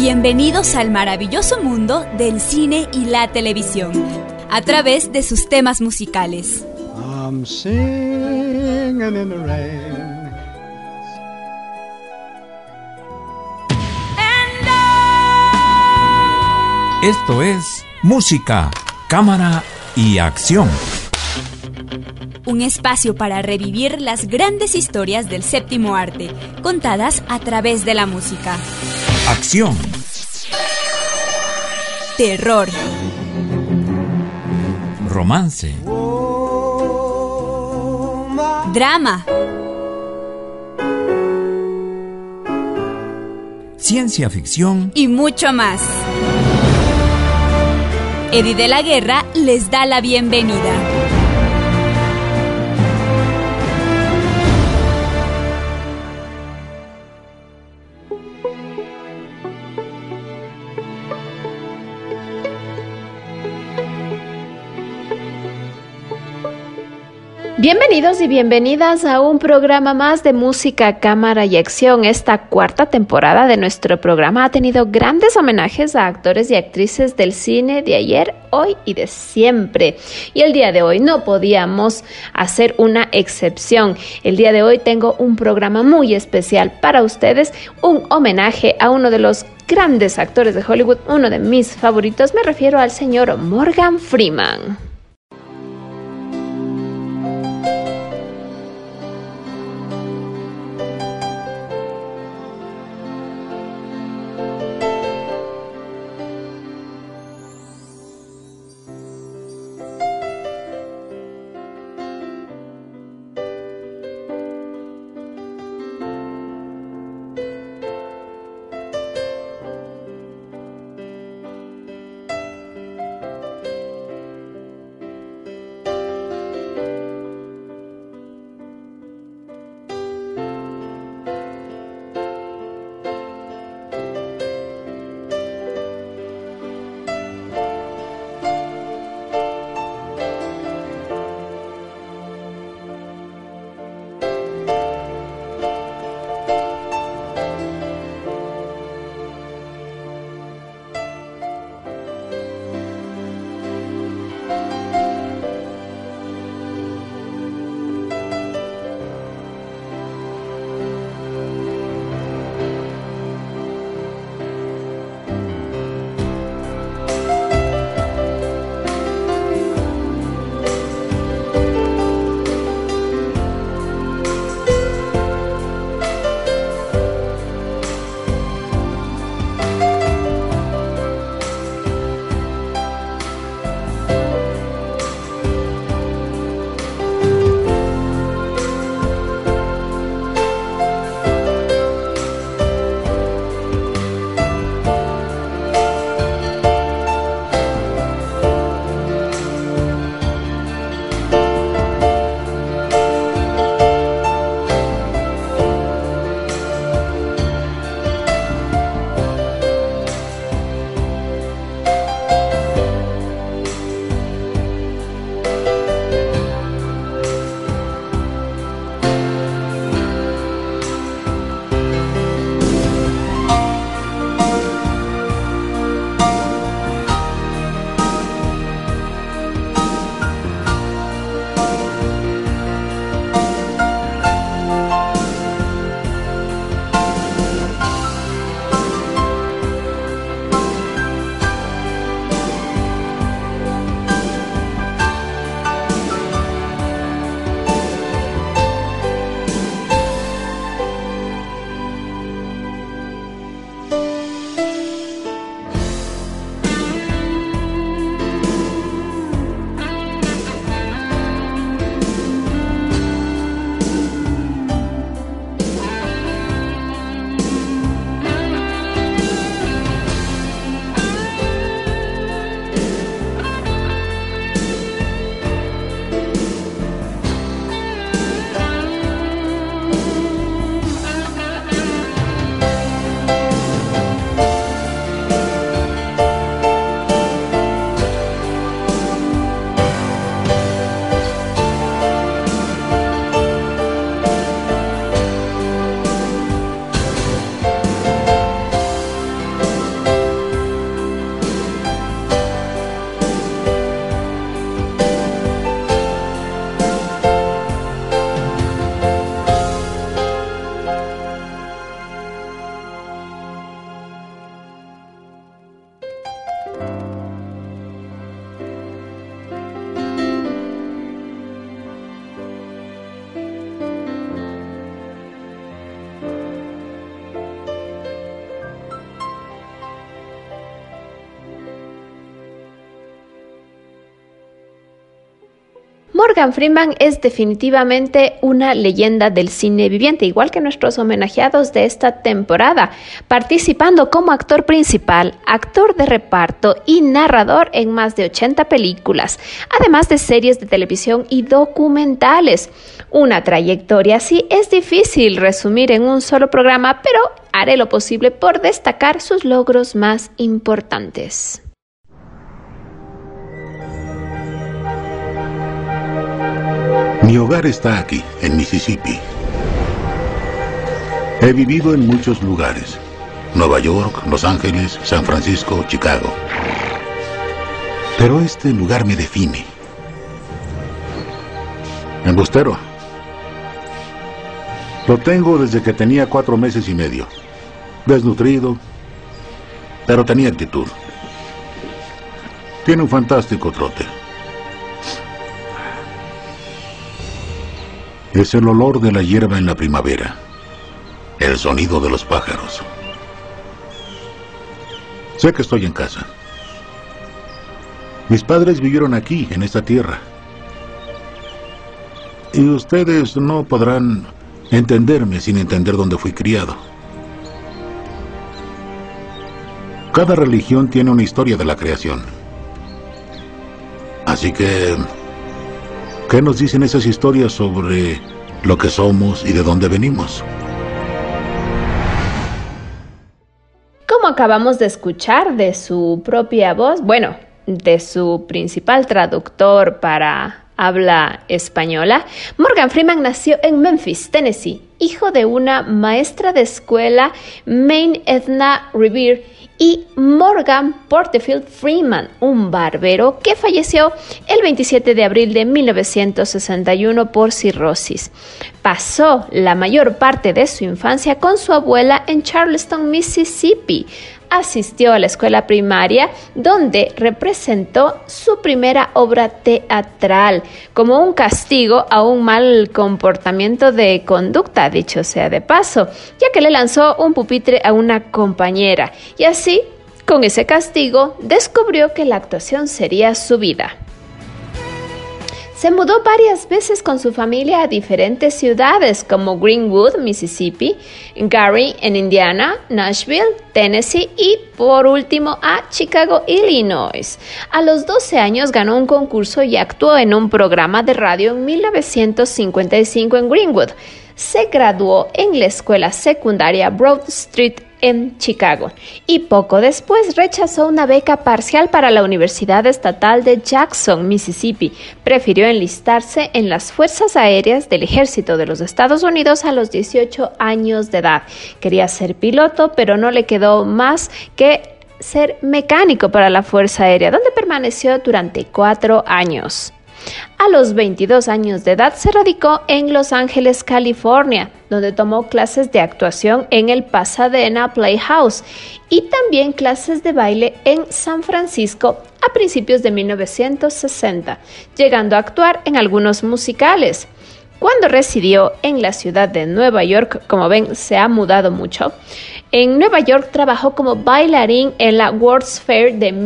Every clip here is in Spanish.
Bienvenidos al maravilloso mundo del cine y la televisión, a través de sus temas musicales. I'm singing in the rain. Esto es Música, Cámara y Acción. Un espacio para revivir las grandes historias del séptimo arte, contadas a través de la música. Acción. Terror. Romance. Drama. Ciencia ficción. Y mucho más. Eddie de la Guerra les da la bienvenida. Bienvenidos y bienvenidas a un programa más de Música, Cámara y Acción. Esta cuarta temporada de nuestro programa ha tenido grandes homenajes a actores y actrices del cine de ayer, hoy y de siempre. Y el día de hoy no podíamos hacer una excepción. El día de hoy tengo un programa muy especial para ustedes, un homenaje a uno de los grandes actores de Hollywood, uno de mis favoritos. Me refiero al señor Morgan Freeman. Morgan Freeman es definitivamente una leyenda del cine viviente, igual que nuestros homenajeados de esta temporada, participando como actor principal, actor de reparto y narrador en más de 80 películas, además de series de televisión y documentales. Una trayectoria así es difícil resumir en un solo programa, pero haré lo posible por destacar sus logros más importantes. Mi hogar está aquí, en Mississippi. He vivido en muchos lugares: Nueva York, Los Ángeles, San Francisco, Chicago. Pero este lugar me define. Embustero. Lo tengo desde que tenía 4 meses y medio. Desnutrido, pero tenía actitud. Tiene un fantástico trote. Es el olor de la hierba en la primavera, el sonido de los pájaros. Sé que estoy en casa. Mis padres vivieron aquí, en esta tierra. Y ustedes no podrán entenderme sin entender dónde fui criado. Cada religión tiene una historia de la creación. Así que, ¿qué nos dicen esas historias sobre lo que somos y de dónde venimos? Como acabamos de escuchar de su propia voz, bueno, de su principal traductor para habla española, Morgan Freeman nació en Memphis, Tennessee, hijo de una maestra de escuela, Maine Edna Revere, y Morgan Porterfield Freeman, un barbero que falleció el 27 de abril de 1961 por cirrosis. Pasó la mayor parte de su infancia con su abuela en Charleston, Mississippi. Asistió a la escuela primaria, donde representó su primera obra teatral como un castigo a un mal comportamiento de conducta, dicho sea de paso, ya que le lanzó un pupitre a una compañera, y así, con ese castigo, descubrió que la actuación sería su vida. Se mudó varias veces con su familia a diferentes ciudades como Greenwood, Mississippi, Gary en Indiana, Nashville, Tennessee y por último a Chicago, Illinois. A los 12 años ganó un concurso y actuó en un programa de radio en 1955 en Greenwood. Se graduó en la escuela secundaria Broad Street en Chicago y poco después rechazó una beca parcial para la Universidad Estatal de Jackson, Mississippi. Prefirió enlistarse en las Fuerzas Aéreas del Ejército de los Estados Unidos a los 18 años de edad. Quería ser piloto, pero no le quedó más que ser mecánico para la Fuerza Aérea, donde permaneció durante 4 años. A los 22 años de edad se radicó en Los Ángeles, California, donde tomó clases de actuación en el Pasadena Playhouse y también clases de baile en San Francisco a principios de 1960, llegando a actuar en algunos musicales. Cuando residió en la ciudad de Nueva York, como ven, se ha mudado mucho. En Nueva York trabajó como bailarín en la World's Fair de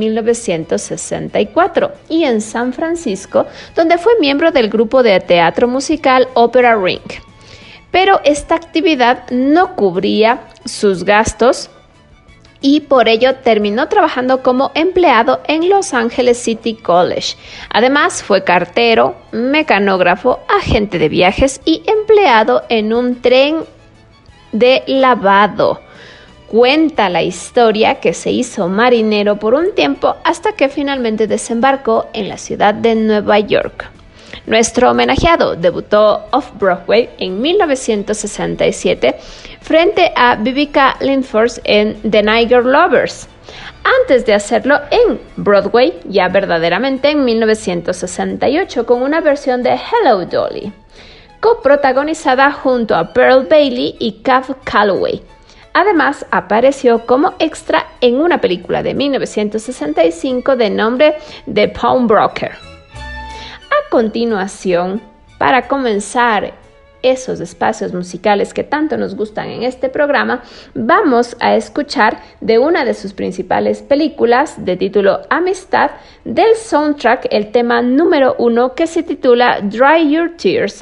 1964 y en San Francisco, donde fue miembro del grupo de teatro musical Opera Ring. Pero esta actividad no cubría sus gastos y por ello terminó trabajando como empleado en Los Angeles City College. Además, fue cartero, mecanógrafo, agente de viajes y empleado en un tren de lavado. Cuenta la historia que se hizo marinero por un tiempo hasta que finalmente desembarcó en la ciudad de Nueva York. Nuestro homenajeado debutó off-Broadway en 1967 frente a Vivica Lindfors en The Niger Lovers, antes de hacerlo en Broadway, ya verdaderamente en 1968, con una versión de Hello Dolly, coprotagonizada junto a Pearl Bailey y Cab Calloway. Además, apareció como extra en una película de 1965 de nombre The Pawnbroker. A continuación, para comenzar esos espacios musicales que tanto nos gustan en este programa, vamos a escuchar de una de sus principales películas de título Amistad, del soundtrack el tema número 1 que se titula Dry Your Tears.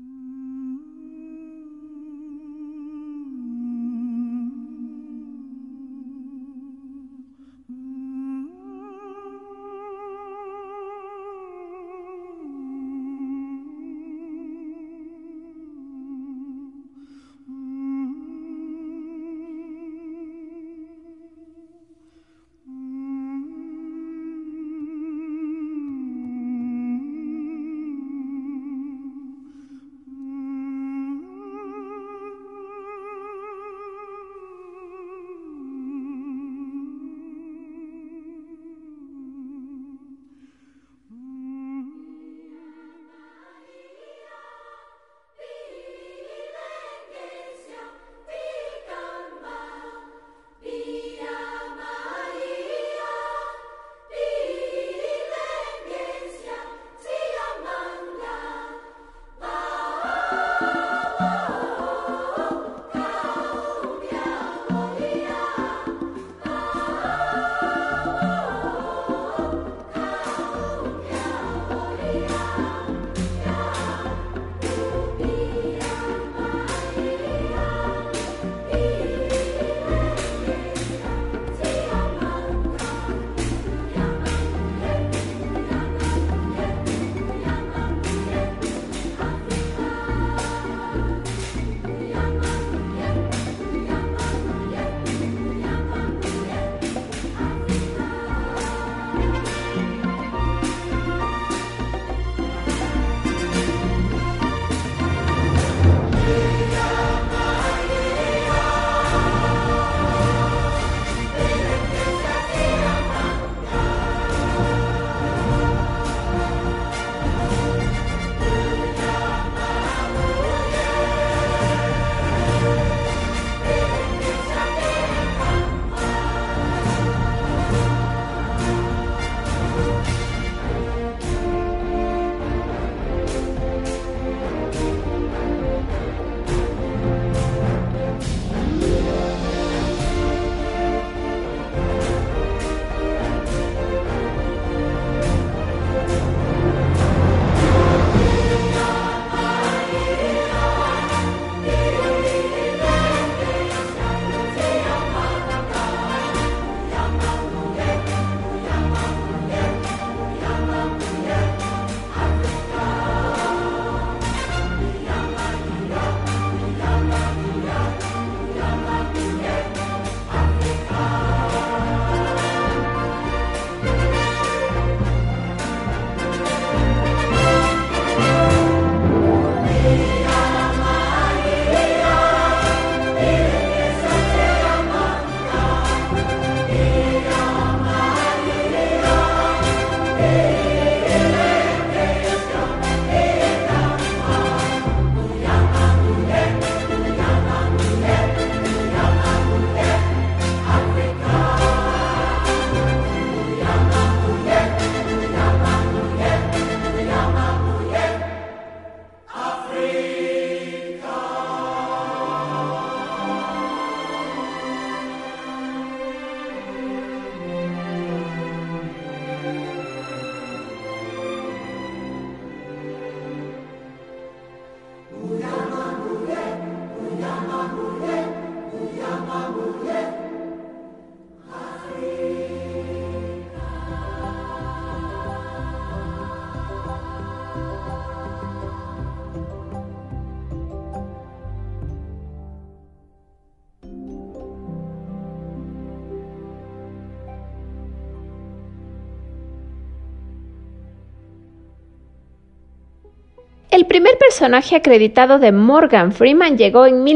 El primer personaje acreditado de Morgan Freeman llegó en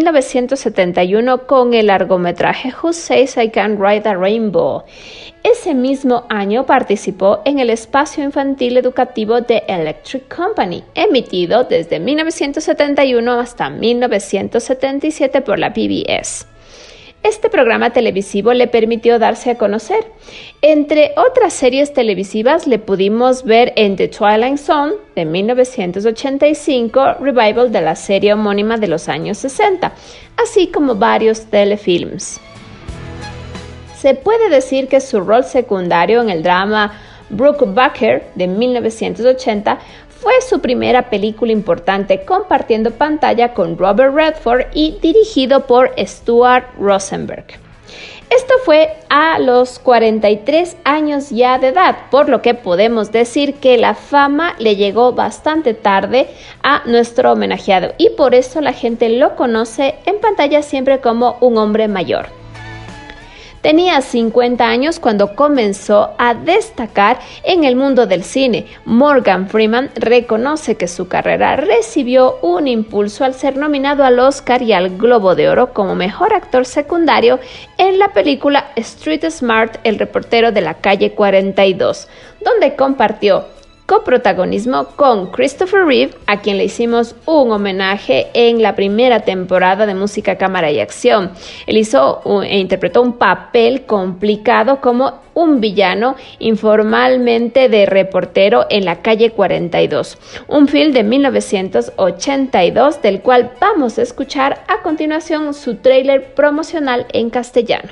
1971 con el largometraje Who Says I Can't Ride a Rainbow. Ese mismo año participó en el espacio infantil educativo de Electric Company, emitido desde 1971 hasta 1977 por la PBS. Este programa televisivo le permitió darse a conocer. Entre otras series televisivas le pudimos ver en The Twilight Zone de 1985, revival de la serie homónima de los años 60, así como varios telefilms. Se puede decir que su rol secundario en el drama Brubaker de 1980 fue su primera película importante, compartiendo pantalla con Robert Redford y dirigido por Stuart Rosenberg. Esto fue a los 43 años ya de edad, por lo que podemos decir que la fama le llegó bastante tarde a nuestro homenajeado y por eso la gente lo conoce en pantalla siempre como un hombre mayor. Tenía 50 años cuando comenzó a destacar en el mundo del cine. Morgan Freeman reconoce que su carrera recibió un impulso al ser nominado al Oscar y al Globo de Oro como mejor actor secundario en la película Street Smart, el reportero de la calle 42, donde compartió coprotagonismo con Christopher Reeve, a quien le hicimos un homenaje en la primera temporada de Música, Cámara y Acción. Él interpretó un papel complicado como un villano informalmente de reportero en la calle 42, un film de 1982 del cual vamos a escuchar a continuación su tráiler promocional en castellano.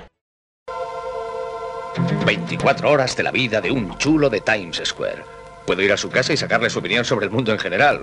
24 horas de la vida de un chulo de Times Square. Puedo ir a su casa y sacarle su opinión sobre el mundo en general.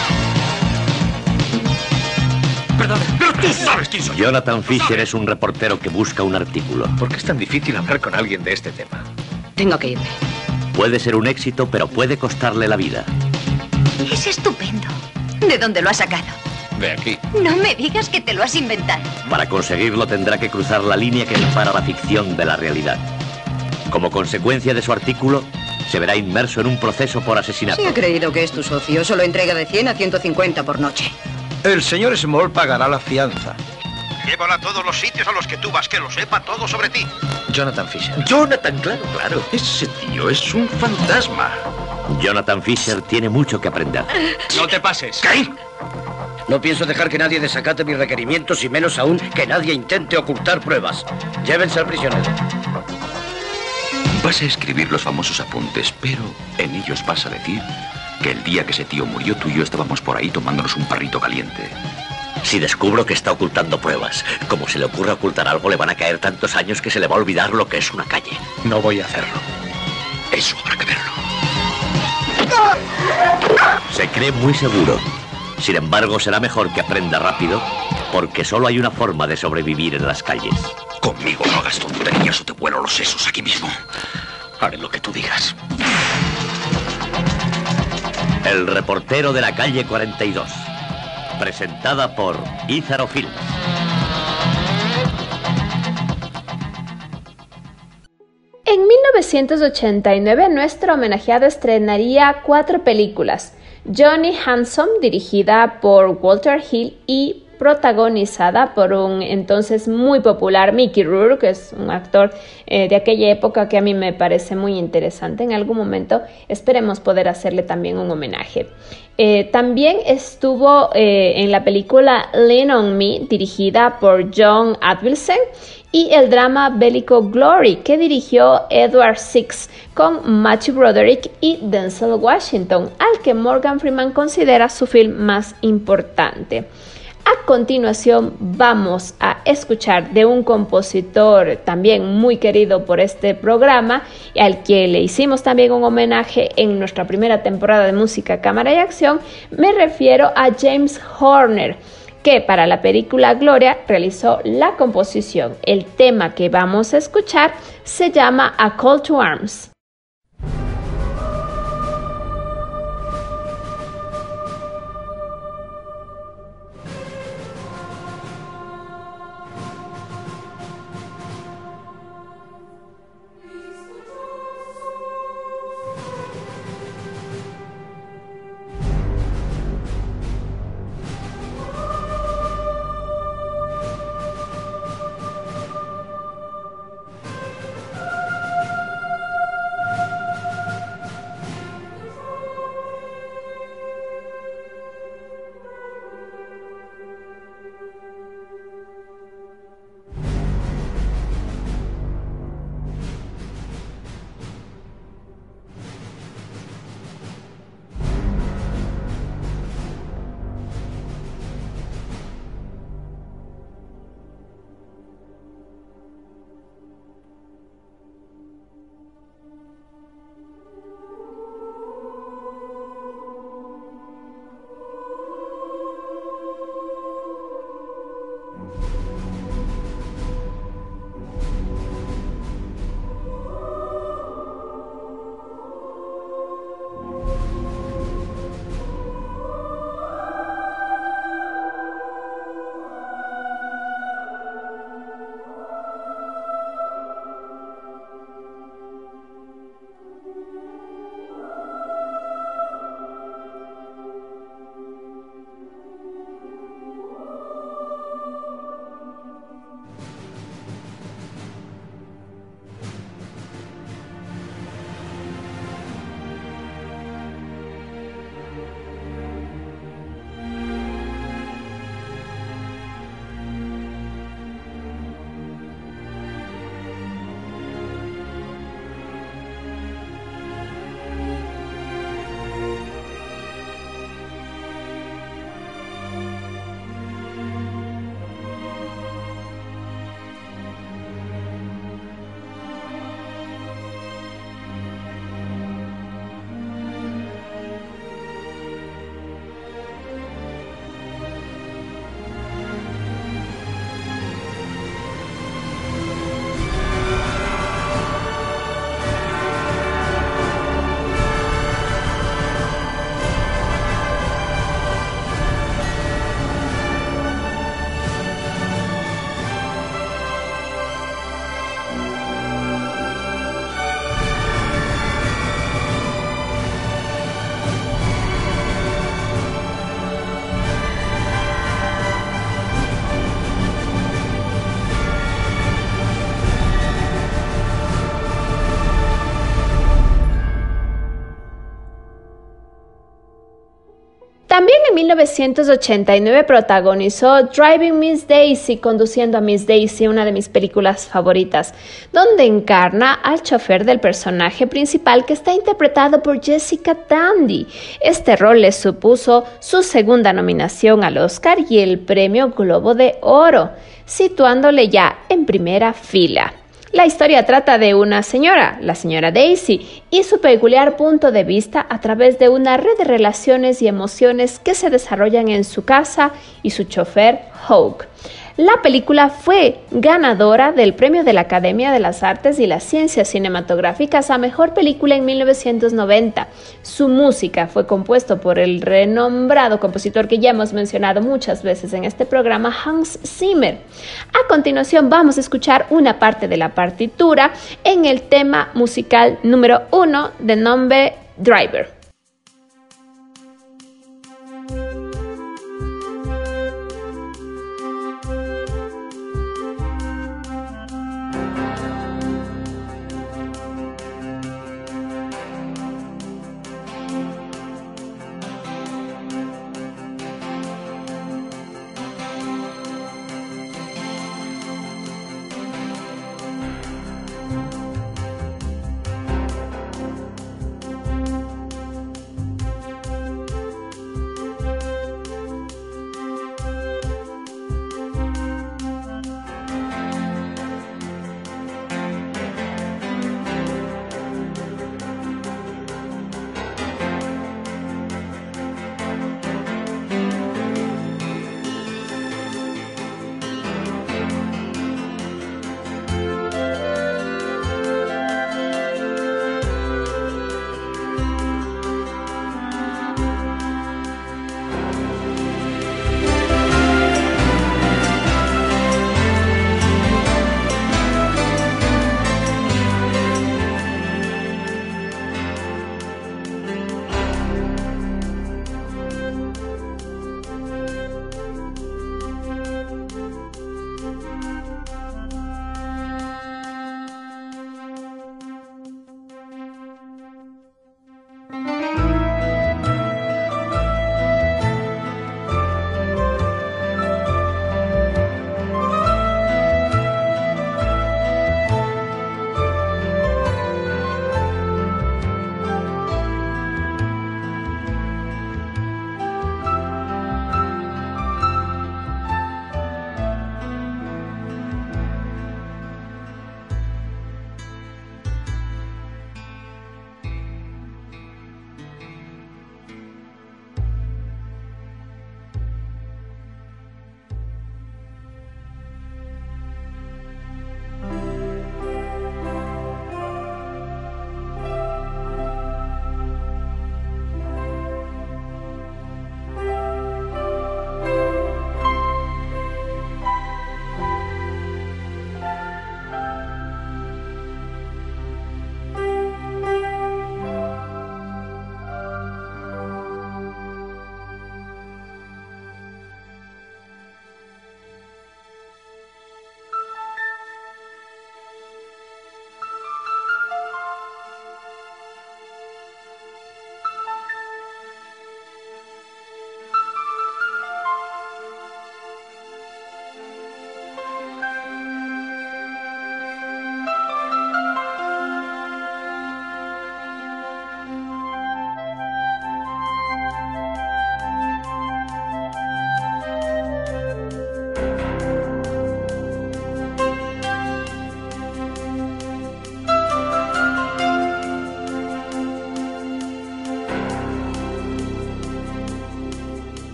Perdón, pero tú sabes quién soy. Jonathan Fisher es un reportero que busca un artículo. ¿Por qué es tan difícil hablar con alguien de este tema? Tengo que irme. Puede ser un éxito, pero puede costarle la vida. Es estupendo. ¿De dónde lo has sacado? De aquí. No me digas que te lo has inventado. Para conseguirlo tendrá que cruzar la línea que separa la ficción de la realidad. Como consecuencia de su artículo, se verá inmerso en un proceso por asesinato. Si ha creído que es tu socio, solo entrega de 100 a 150 por noche. El señor Small pagará la fianza. Llévala a todos los sitios a los que tú vas, que lo sepa todo sobre ti. Jonathan Fisher. Jonathan, claro. Ese tío es un fantasma. Jonathan Fisher tiene mucho que aprender. No te pases. ¿Qué? No pienso dejar que nadie desacate mis requerimientos y menos aún que nadie intente ocultar pruebas. Llévense al prisionero. Vas a escribir los famosos apuntes, pero en ellos vas a decir que el día que ese tío murió, tú y yo estábamos por ahí tomándonos un parrito caliente. Si descubro que está ocultando pruebas, como se le ocurra ocultar algo, le van a caer tantos años que se le va a olvidar lo que es una calle. No voy a hacerlo. Eso habrá que verlo. Se cree muy seguro. Sin embargo, será mejor que aprenda rápido, porque solo hay una forma de sobrevivir en las calles. Conmigo no hagas tonterías o te vuelo los sesos aquí mismo. Haré lo que tú digas. El reportero de la calle 42. Presentada por Ízaro Films. En 1989, nuestro homenajeado estrenaría 4 películas. Johnny Handsome, dirigida por Walter Hill y protagonizada por un entonces muy popular Mickey Rourke, que es un actor de aquella época que a mí me parece muy interesante. En algún momento esperemos poder hacerle también un homenaje. También estuvo en la película Lean on Me, dirigida por John Avildsen, y el drama bélico Glory, que dirigió Edward Sixx con Matthew Broderick y Denzel Washington, al que Morgan Freeman considera su film más importante. A continuación vamos a escuchar de un compositor también muy querido por este programa, al que le hicimos también un homenaje en nuestra primera temporada de Música, Cámara y Acción. Me refiero a James Horner, que para la película Gloria realizó la composición. El tema que vamos a escuchar se llama A Call to Arms. 1989 protagonizó Driving Miss Daisy, conduciendo a Miss Daisy, una de mis películas favoritas, donde encarna al chofer del personaje principal que está interpretado por Jessica Tandy. Este rol le supuso su segunda nominación al Oscar y el premio Globo de Oro, situándole ya en primera fila. La historia trata de una señora, la señora Daisy, y su peculiar punto de vista a través de una red de relaciones y emociones que se desarrollan en su casa y su chofer, Hawk. La película fue ganadora del Premio de la Academia de las Artes y las Ciencias Cinematográficas a Mejor Película en 1990. Su música fue compuesta por el renombrado compositor que ya hemos mencionado muchas veces en este programa, Hans Zimmer. A continuación vamos a escuchar una parte de la partitura en el tema musical número 1 de nombre Driver.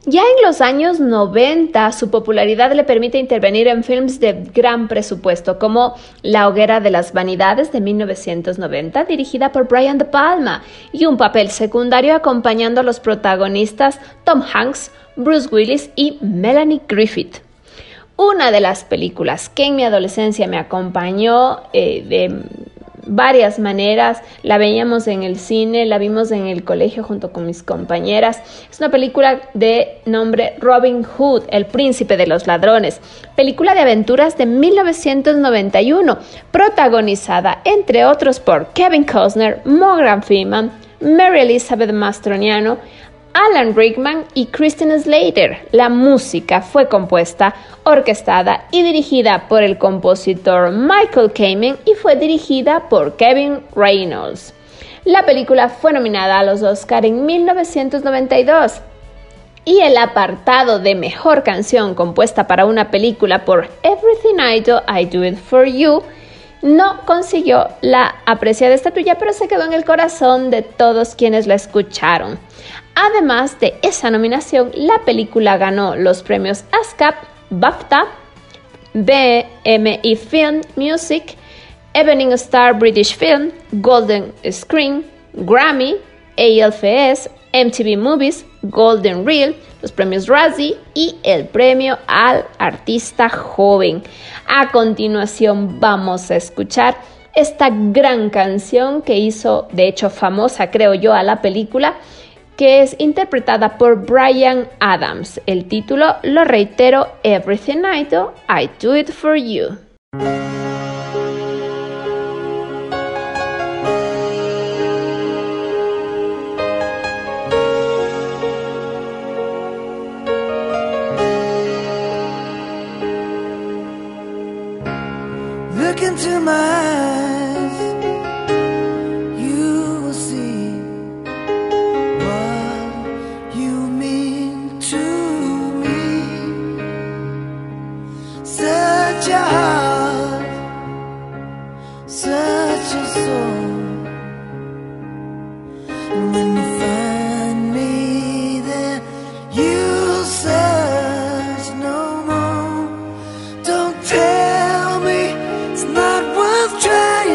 Ya en los años 90, su popularidad le permite intervenir en films de gran presupuesto, como La hoguera de las vanidades de 1990, dirigida por Brian De Palma, y un papel secundario acompañando a los protagonistas Tom Hanks, Bruce Willis y Melanie Griffith. Una de las películas que en mi adolescencia me acompañó de varias maneras, la veíamos en el cine, la vimos en el colegio junto con mis compañeras. Es una película de nombre Robin Hood, el príncipe de los ladrones, película de aventuras de 1991, protagonizada entre otros por Kevin Costner, Morgan Freeman, Mary Elizabeth Mastroniano, Alan Rickman y Christian Slater. La música fue compuesta, orquestada y dirigida por el compositor Michael Kamen y fue dirigida por Kevin Reynolds. La película fue nominada a los Oscar en 1992 y el apartado de Mejor Canción compuesta para una película por Everything I Do, I Do It For You no consiguió la apreciada estatuilla, pero se quedó en el corazón de todos quienes la escucharon. Además de esa nominación, la película ganó los premios ASCAP, BAFTA, BMI Film Music, Evening Star British Film, Golden Screen, Grammy, AFS, MTV Movies, Golden Reel, los premios Razzie y el premio al artista joven. A continuación vamos a escuchar esta gran canción que hizo, de hecho famosa creo yo, a la película, que es interpretada por Bryan Adams. El título, lo reitero, Everything I Do, I Do It For You. Look into my eyes, you will see what you mean to me. Such a heart, such a soul. And when you find me there, you'll search no more. Don't tell me it's not worth trying.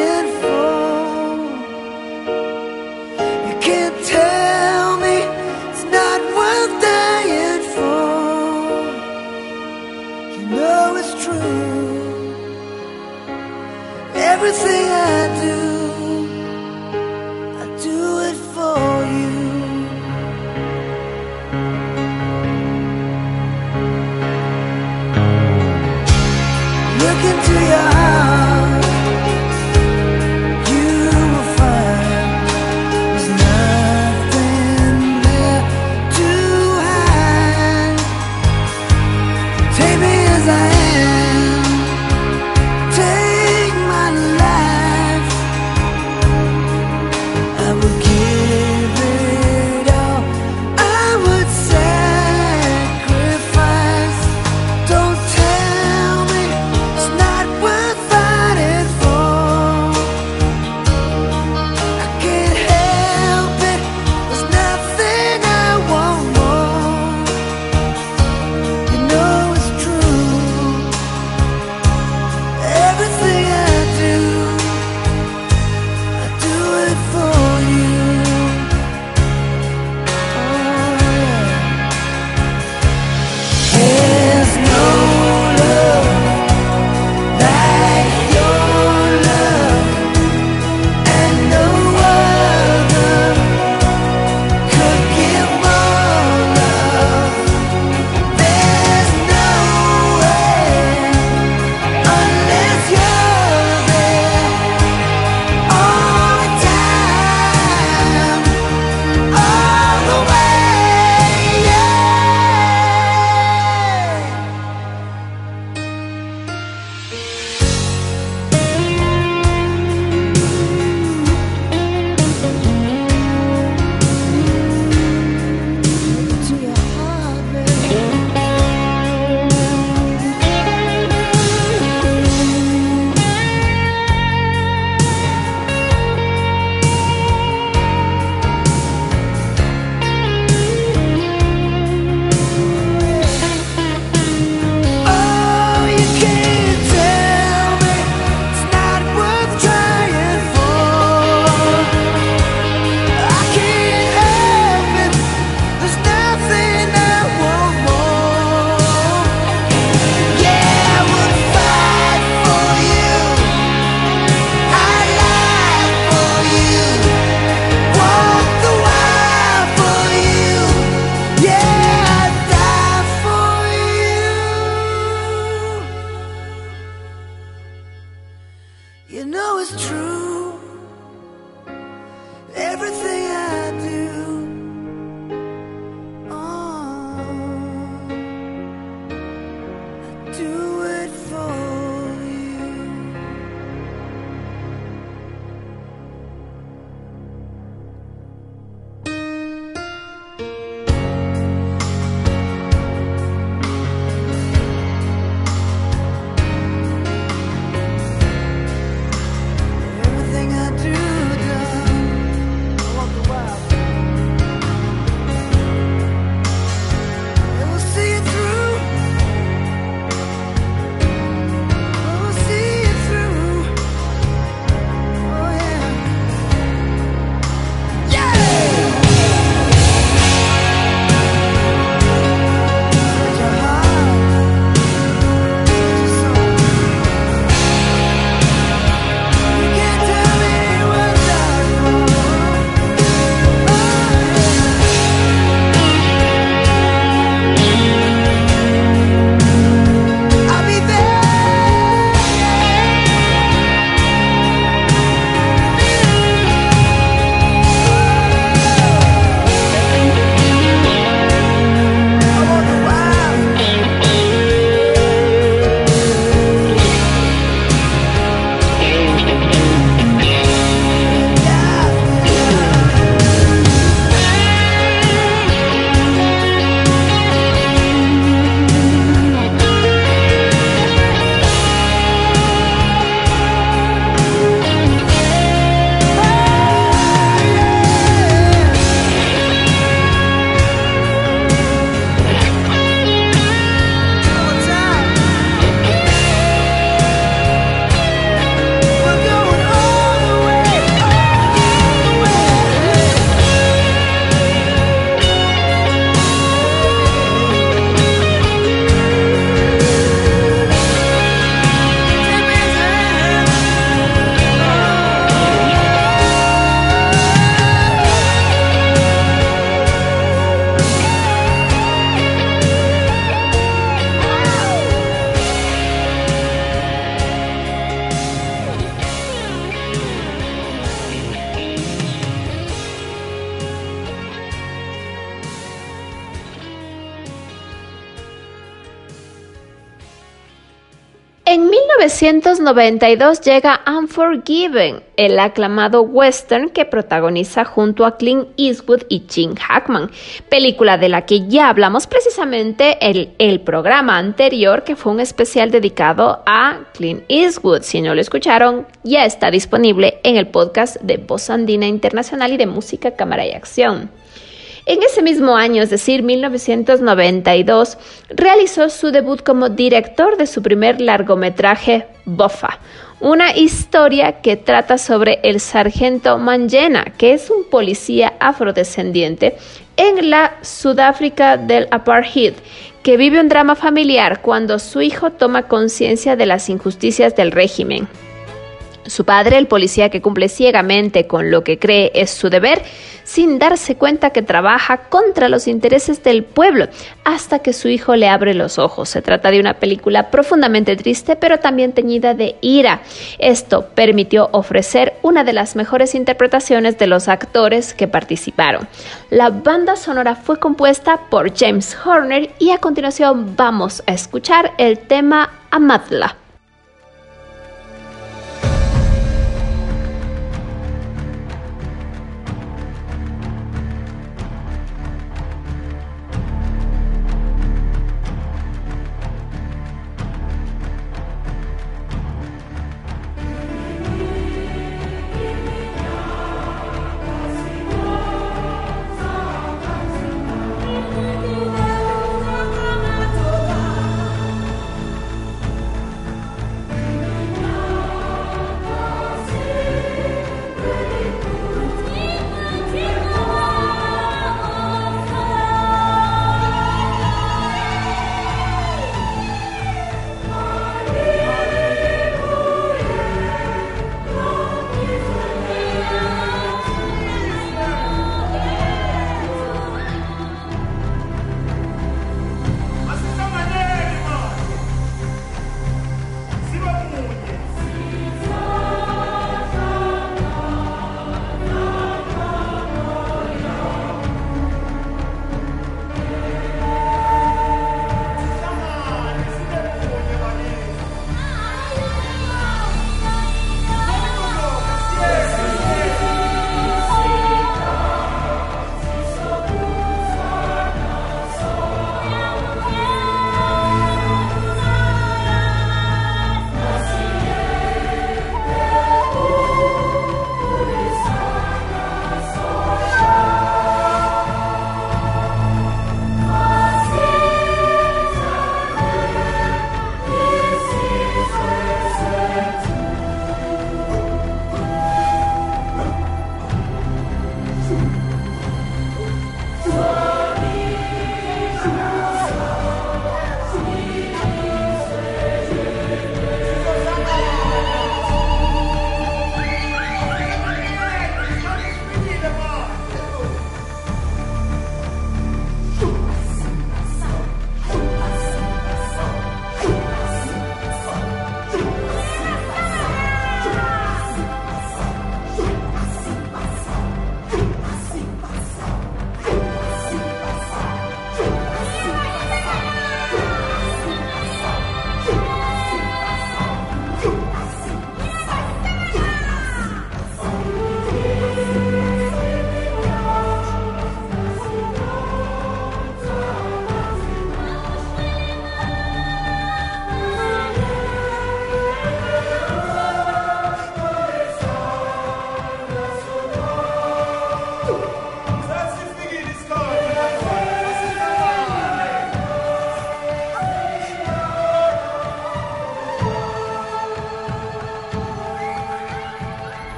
En 1992 llega Unforgiven, el aclamado western que protagoniza junto a Clint Eastwood y Gene Hackman, película de la que ya hablamos precisamente en el programa anterior, que fue un especial dedicado a Clint Eastwood. Si no lo escucharon, ya está disponible en el podcast de Voz Andina Internacional y de Música, Cámara y Acción. En ese mismo año, es decir, 1992, realizó su debut como director de su primer largometraje, Buffa, una historia que trata sobre el sargento Mangena, que es un policía afrodescendiente en la Sudáfrica del apartheid, que vive un drama familiar cuando su hijo toma conciencia de las injusticias del régimen. Su padre, el policía que cumple ciegamente con lo que cree es su deber, sin darse cuenta que trabaja contra los intereses del pueblo, hasta que su hijo le abre los ojos. Se trata de una película profundamente triste, pero también teñida de ira. Esto permitió ofrecer una de las mejores interpretaciones de los actores que participaron. La banda sonora fue compuesta por James Horner y a continuación vamos a escuchar el tema Amadla.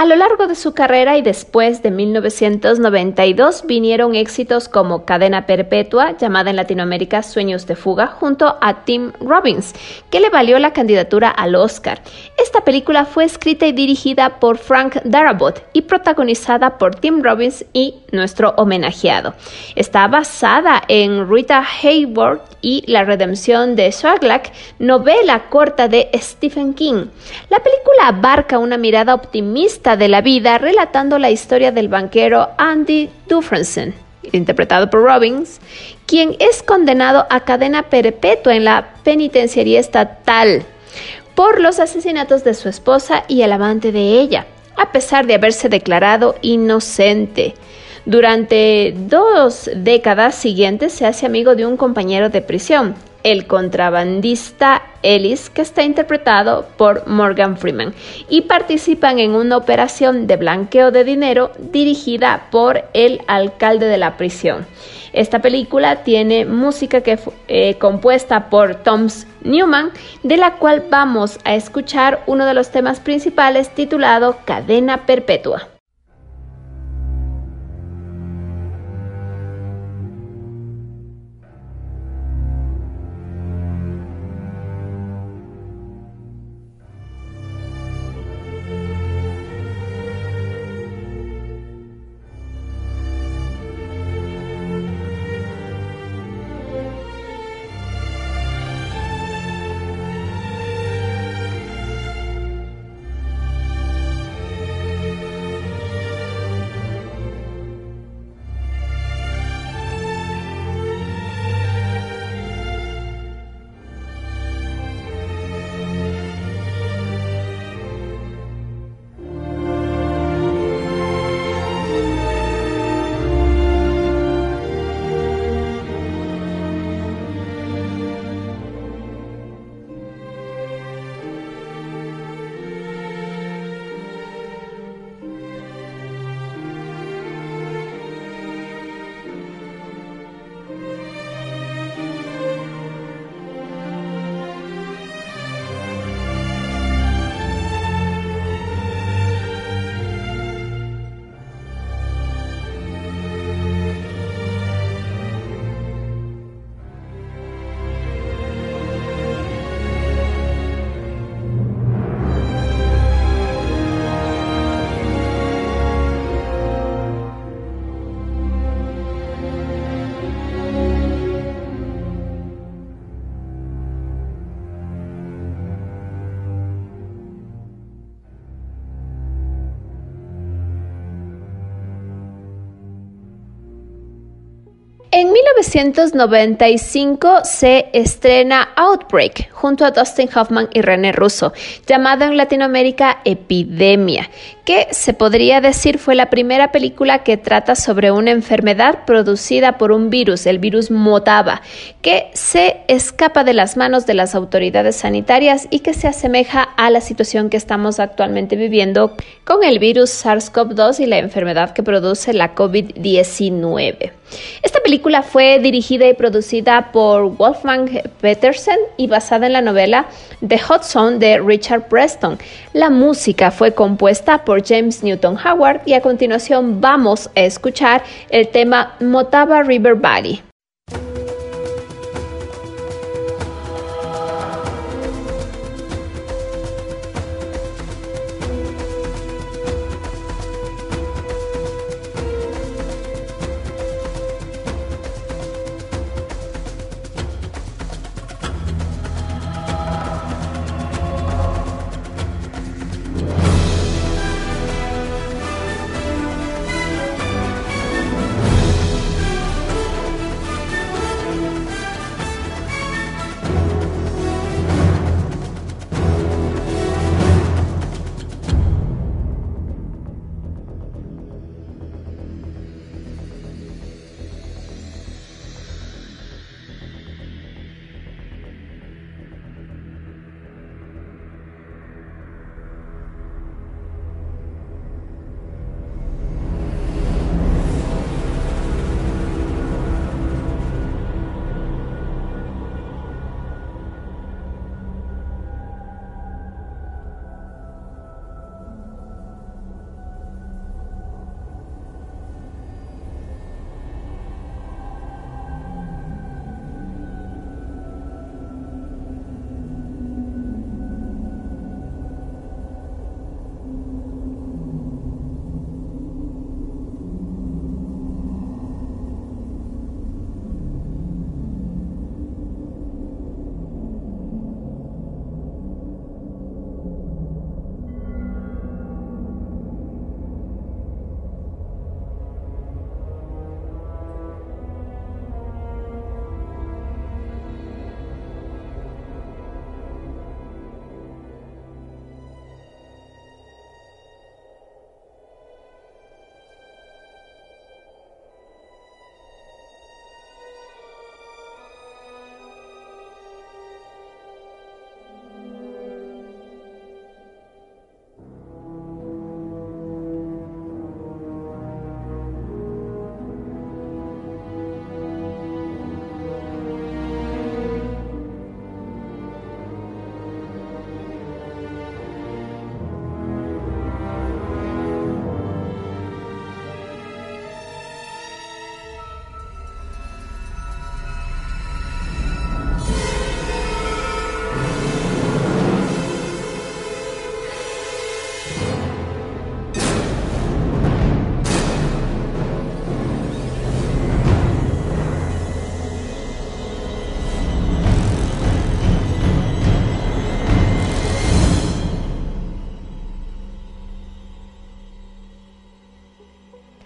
A lo largo de su carrera y después de 1992 vinieron éxitos como Cadena Perpetua, llamada en Latinoamérica Sueños de Fuga, junto a Tim Robbins, que le valió la candidatura al Oscar. Esta película fue escrita y dirigida por Frank Darabont y protagonizada por Tim Robbins y nuestro homenajeado. Está basada en Rita Hayworth y La redención de Sherlock, novela corta de Stephen King. La película abarca una mirada optimista de la vida, relatando la historia del banquero Andy Dufresne, interpretado por Robbins, quien es condenado a cadena perpetua en la penitenciaría estatal por los asesinatos de su esposa y el amante de ella, a pesar de haberse declarado inocente. Durante 2 décadas siguientes se hace amigo de un compañero de prisión, el contrabandista Ellis, que está interpretado por Morgan Freeman, y participan en una operación de blanqueo de dinero dirigida por el alcalde de la prisión. Esta película tiene música compuesta por Tom Newman, de la cual vamos a escuchar uno de los temas principales titulado Cadena Perpetua. En 1995 se estrena Outbreak junto a Dustin Hoffman y René Russo, llamada en Latinoamérica Epidemia, que se podría decir fue la primera película que trata sobre una enfermedad producida por un virus, el virus Motaba, que se escapa de las manos de las autoridades sanitarias y que se asemeja a la situación que estamos actualmente viviendo con el virus SARS-CoV-2 y la enfermedad que produce la COVID-19. Esta película fue dirigida y producida por Wolfgang Petersen y basada en la novela The Hot Zone de Richard Preston. La música fue compuesta por James Newton Howard y a continuación vamos a escuchar el tema Motaba River Valley.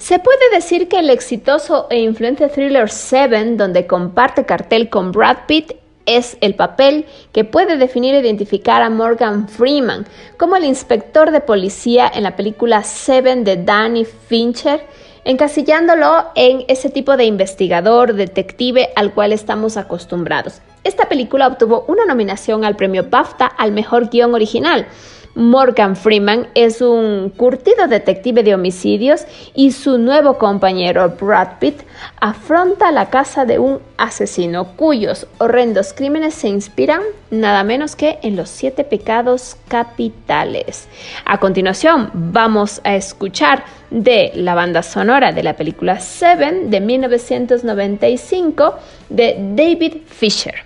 Se puede decir que el exitoso e influente thriller Seven, donde comparte cartel con Brad Pitt, es el papel que puede definir e identificar a Morgan Freeman como el inspector de policía en la película Seven de Danny Fincher, encasillándolo en ese tipo de investigador, detective al cual estamos acostumbrados. Esta película obtuvo una nominación al premio BAFTA al mejor guión original. Morgan Freeman es un curtido detective de homicidios y su nuevo compañero Brad Pitt afronta la caza de un asesino cuyos horrendos crímenes se inspiran nada menos que en los 7 pecados capitales. A continuación vamos a escuchar de la banda sonora de la película Seven de 1995 de David Fisher.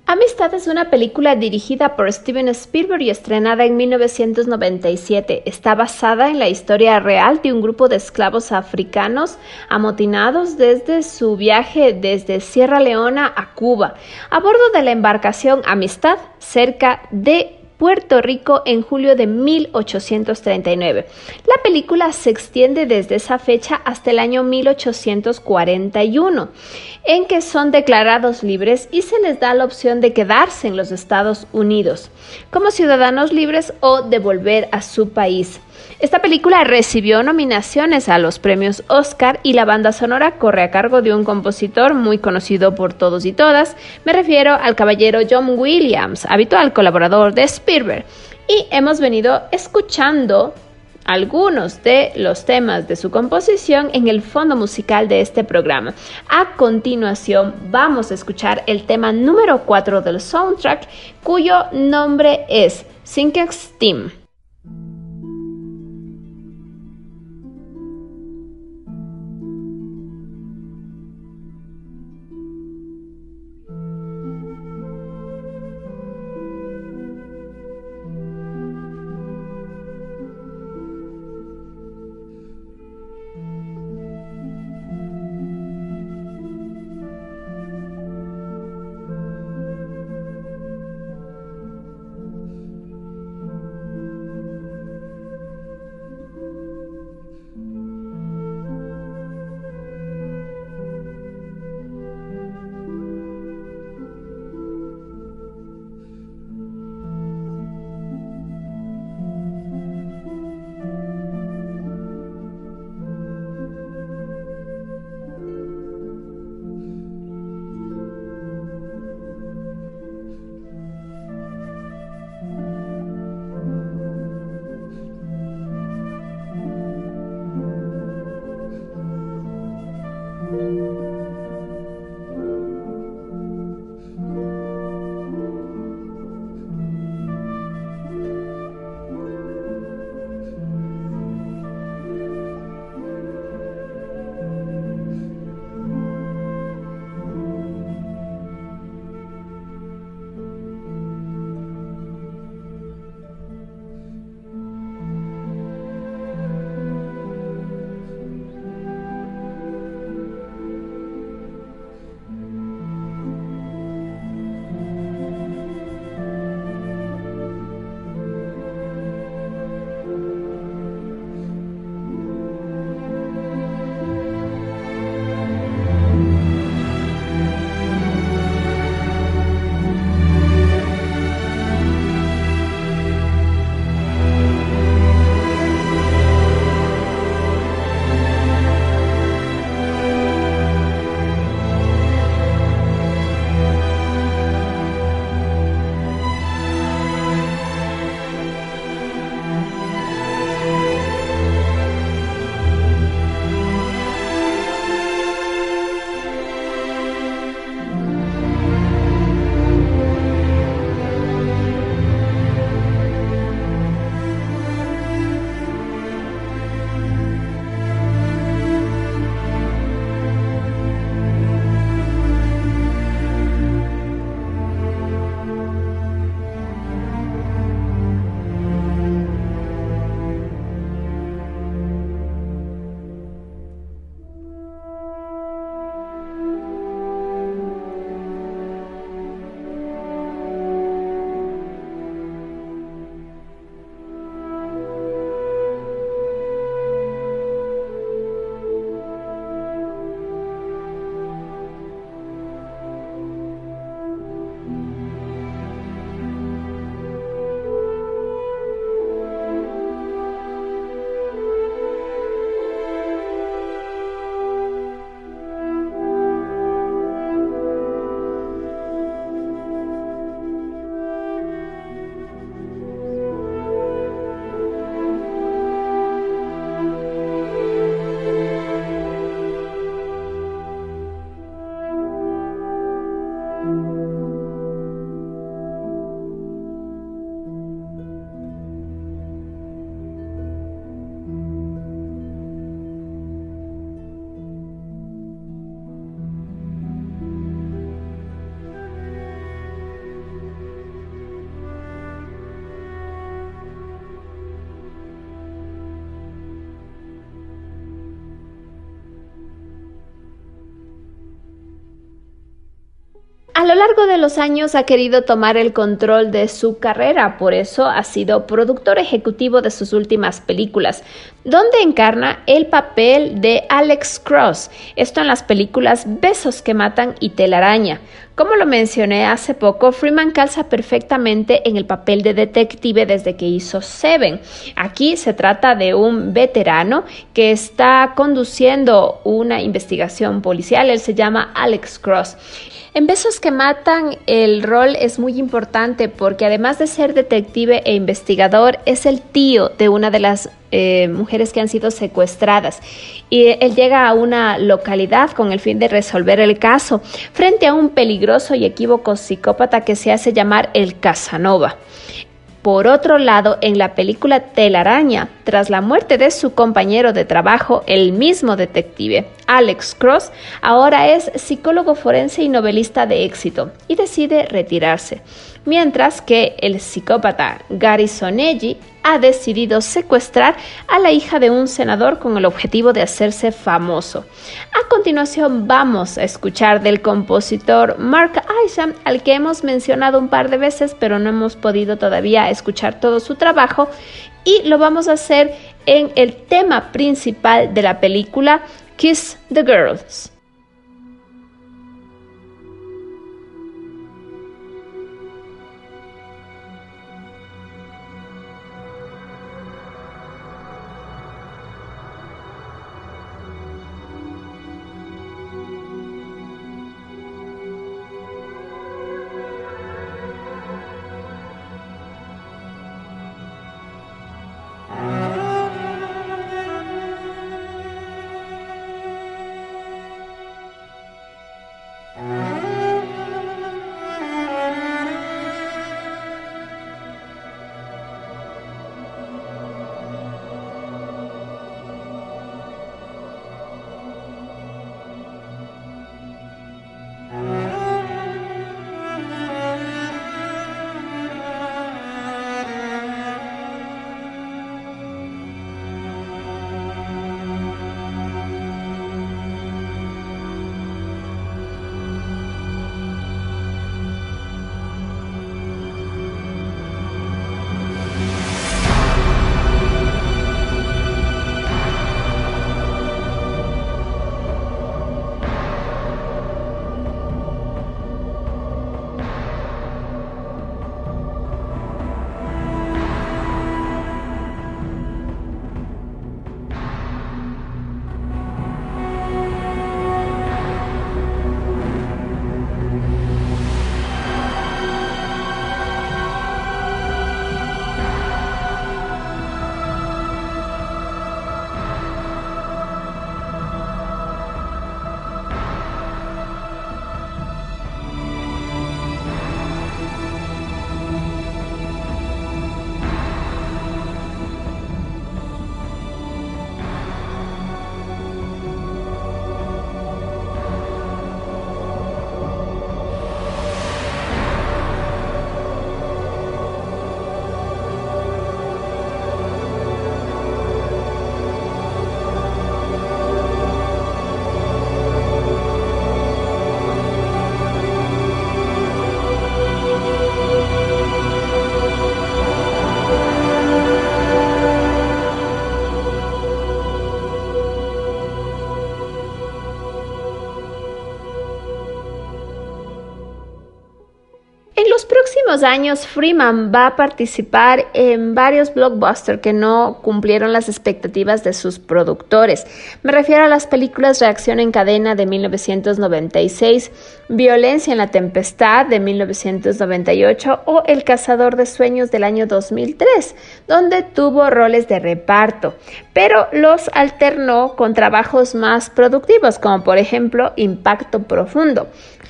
Amistad es una película dirigida por Steven Spielberg y estrenada en 1997. Está basada en la historia real de un grupo de esclavos africanos amotinados desde su viaje desde Sierra Leona a Cuba, a bordo de la embarcación Amistad, cerca de Puerto Rico en julio de 1839. La película se extiende desde esa fecha hasta el año 1841, en que son declarados libres y se les da la opción de quedarse en los Estados Unidos como ciudadanos libres o de volver a su país. Esta película recibió nominaciones a los premios Oscar y la banda sonora corre a cargo de un compositor muy conocido por todos y todas. Me refiero al caballero John Williams, habitual colaborador de Spielberg. Y hemos venido escuchando algunos de los temas de su composición en el fondo musical de este programa. A continuación vamos a escuchar el tema número 4 del soundtrack, cuyo nombre es Sinking Steam. lo largo de los años ha querido tomar el control de su carrera, por eso ha sido productor ejecutivo de sus últimas películas, donde encarna el papel de Alex Cross, esto en las películas Besos que matan y Telaraña. Como lo mencioné hace poco, Freeman calza perfectamente en el papel de detective desde que hizo Seven. Aquí se trata de un veterano que está conduciendo una investigación policial. Él se llama Alex Cross. En Besos que matan, el rol es muy importante porque además de ser detective e investigador, es el tío de una de las mujeres que han sido secuestradas. Y él llega a una localidad con el fin de resolver el caso frente a un peligroso y equívoco psicópata que se hace llamar el Casanova. Por otro lado, en la película Telaraña, tras la muerte de su compañero de trabajo, el mismo detective, Alex Cross, ahora es psicólogo forense y novelista de éxito y decide retirarse, mientras que el psicópata Gary Soneggi ha decidido secuestrar a la hija de un senador con el objetivo de hacerse famoso. A continuación vamos a escuchar del compositor Mark Isham, al que hemos mencionado un par de veces, pero no hemos podido todavía escuchar todo su trabajo, y lo vamos a hacer en el tema principal de la película Kiss the Girls. los próximos años, Freeman va a participar en varios blockbusters que no cumplieron las expectativas de sus productores. Me refiero a las películas Reacción en cadena de 1996, Violencia en la tempestad de 1998 o El cazador de sueños del año 2003, donde tuvo roles de reparto, pero los alternó con trabajos más productivos, como por ejemplo Impacto Profundo,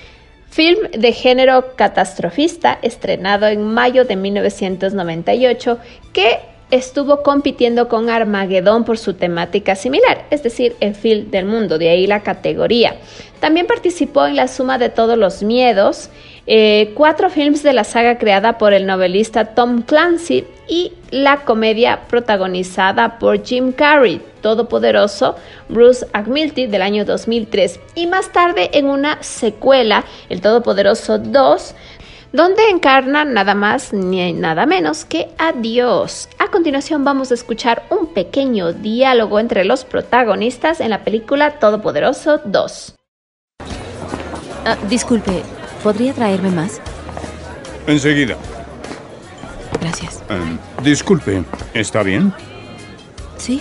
film de género catastrofista estrenado en mayo de 1998 que estuvo compitiendo con Armagedón por su temática similar, es decir, el fin del mundo, de ahí la categoría. También participó en La suma de todos los miedos, 4 films de la saga creada por el novelista Tom Clancy y la comedia protagonizada por Jim Carrey, Todopoderoso, Bruce Almighty del año 2003, y más tarde en una secuela, El Todopoderoso 2, donde encarna nada más ni nada menos que a Dios. A continuación vamos a escuchar un pequeño diálogo entre los protagonistas en la película Todopoderoso 2. Disculpe, ¿podría traerme más? Enseguida. Gracias. Disculpe, ¿está bien? Sí.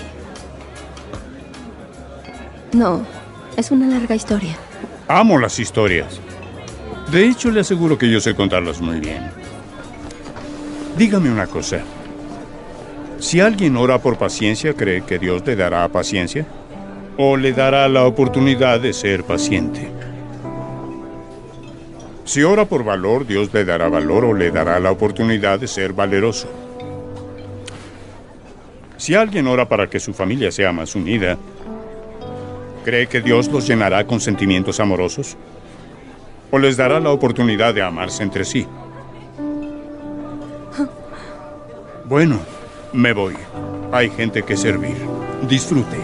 No, es una larga historia. Amo las historias. De hecho, le aseguro que yo sé contarlas muy bien. Dígame una cosa. Si alguien ora por paciencia, ¿cree que Dios le dará paciencia? ¿O le dará la oportunidad de ser paciente? Si ora por valor, Dios le dará valor o le dará la oportunidad de ser valeroso. Si alguien ora para que su familia sea más unida, ¿cree que Dios los llenará con sentimientos amorosos? ¿O les dará la oportunidad de amarse entre sí? Bueno, me voy. Hay gente que servir. Disfrute.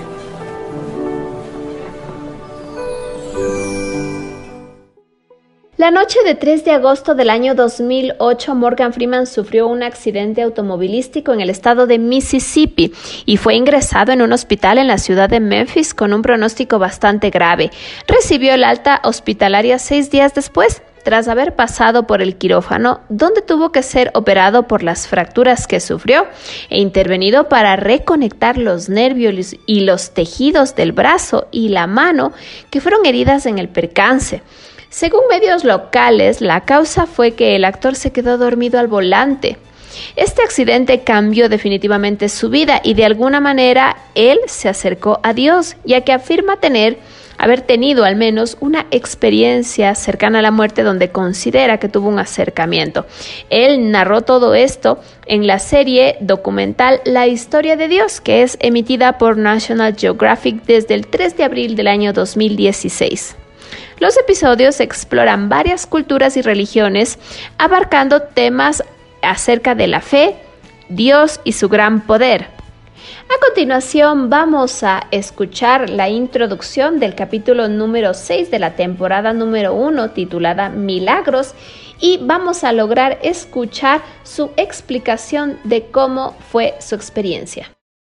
La noche de 3 de agosto del año 2008, Morgan Freeman sufrió un accidente automovilístico en el estado de Mississippi y fue ingresado en un hospital en la ciudad de Memphis con un pronóstico bastante grave. Recibió el alta hospitalaria 6 días después, tras haber pasado por el quirófano, donde tuvo que ser operado por las fracturas que sufrió e intervenido para reconectar los nervios y los tejidos del brazo y la mano que fueron heridas en el percance. Según medios locales, la causa fue que el actor se quedó dormido al volante. Este accidente cambió definitivamente su vida y de alguna manera él se acercó a Dios, ya que afirma haber tenido al menos una experiencia cercana a la muerte donde considera que tuvo un acercamiento. Él narró todo esto en la serie documental La historia de Dios, que es emitida por National Geographic desde el 3 de abril del año 2016. Los episodios exploran varias culturas y religiones, abarcando temas acerca de la fe, Dios y su gran poder. A continuación vamos a escuchar la introducción del capítulo número 6 de la temporada número 1, titulada Milagros, y vamos a lograr escuchar su explicación de cómo fue su experiencia.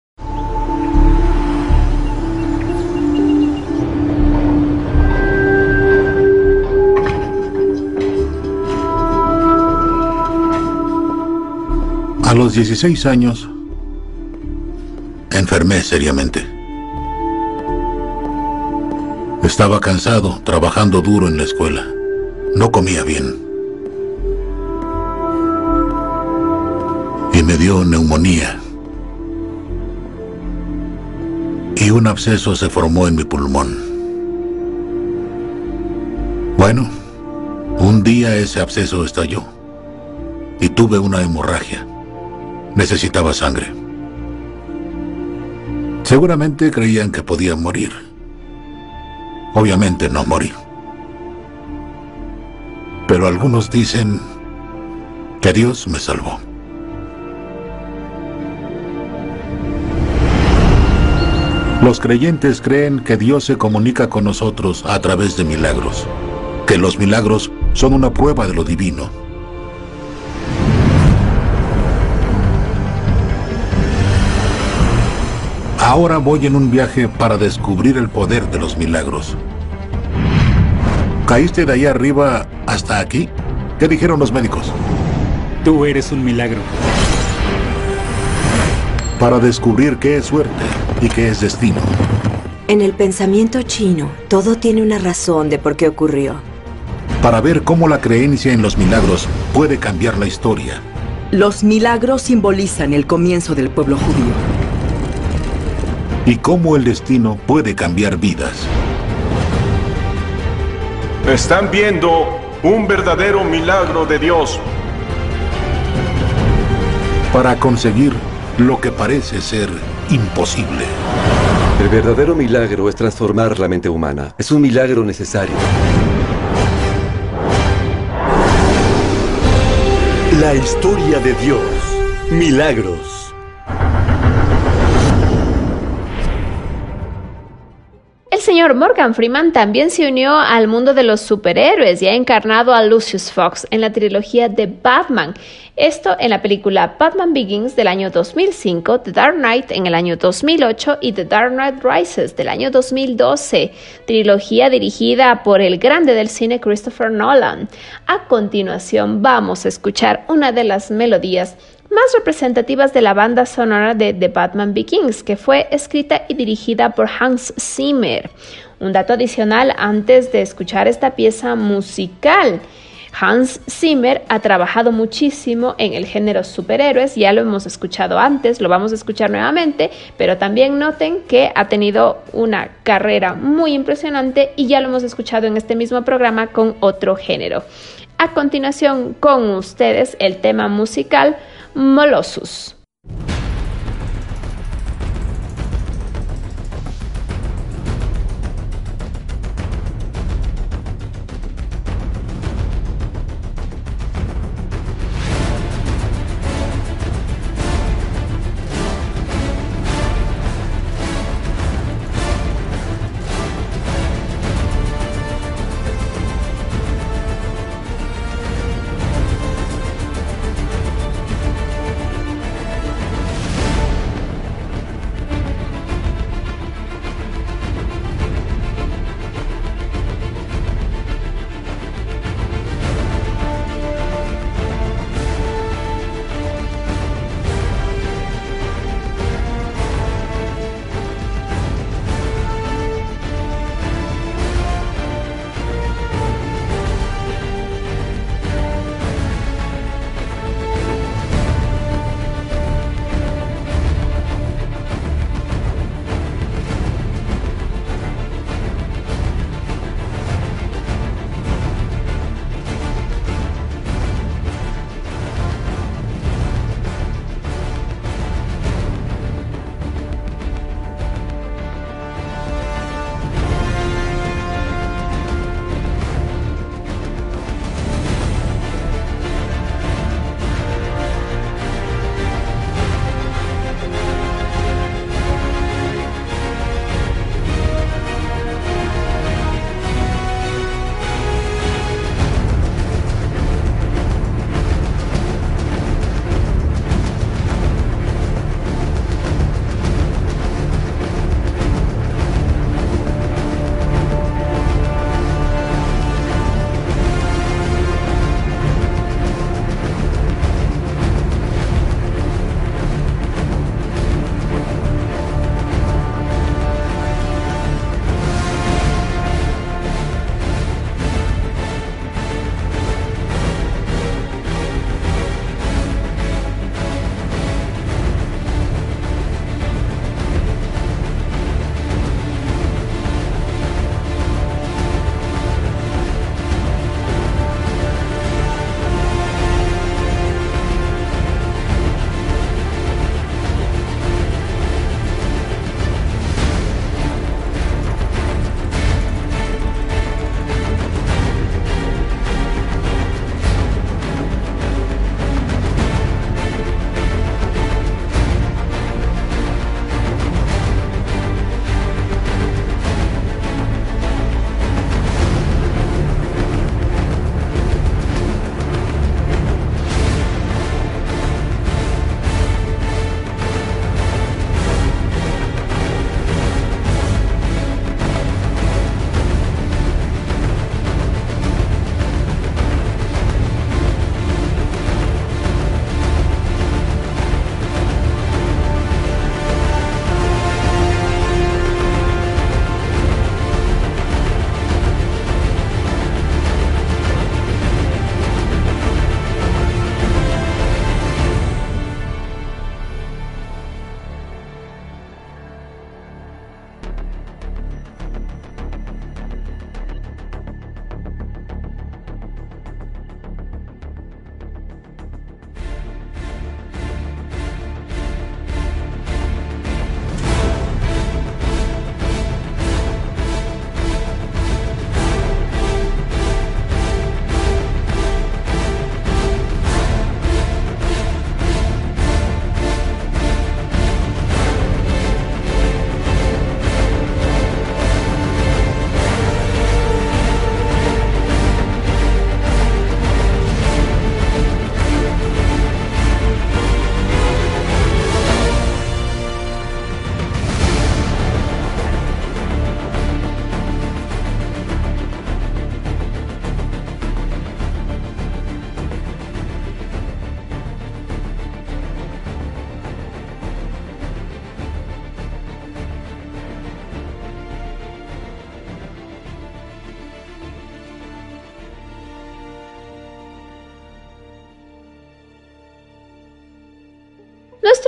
A los 16 años, enfermé seriamente. Estaba cansado, trabajando duro en la escuela. No comía bien. Y me dio neumonía. Y un absceso se formó en mi pulmón. Bueno, un día ese absceso estalló. Y tuve una hemorragia. Necesitaba sangre. Seguramente creían que podía morir. Obviamente no morí. Pero algunos dicen que Dios me salvó. Los creyentes creen que Dios se comunica con nosotros a través de milagros, que los milagros son una prueba de lo divino. Ahora voy en un viaje para descubrir el poder de los milagros. ¿Caíste de ahí arriba hasta aquí? ¿Qué dijeron los médicos? Tú eres un milagro. Para descubrir qué es suerte y qué es destino. En el pensamiento chino, todo tiene una razón de por qué ocurrió. Para ver cómo la creencia en los milagros puede cambiar la historia. Los milagros simbolizan el comienzo del pueblo judío. Y cómo el destino puede cambiar vidas. Están viendo un verdadero milagro de Dios. Para conseguir lo que parece ser imposible. El verdadero milagro es transformar la mente humana. Es un milagro necesario. La historia de Dios. Milagros. El señor Morgan Freeman también se unió al mundo de los superhéroes y ha encarnado a Lucius Fox en la trilogía de Batman. Esto en la película Batman Begins del año 2005, The Dark Knight en el año 2008 y The Dark Knight Rises del año 2012, trilogía dirigida por el grande del cine Christopher Nolan. A continuación vamos a escuchar una de las melodías más representativas de la banda sonora de The Batman Begins, que fue escrita y dirigida por Hans Zimmer. Un dato adicional antes de escuchar esta pieza musical: Hans Zimmer ha trabajado muchísimo en el género superhéroes, ya lo hemos escuchado antes, lo vamos a escuchar nuevamente, pero también noten que ha tenido una carrera muy impresionante y ya lo hemos escuchado en este mismo programa con otro género. A continuación con ustedes el tema musical Molossus.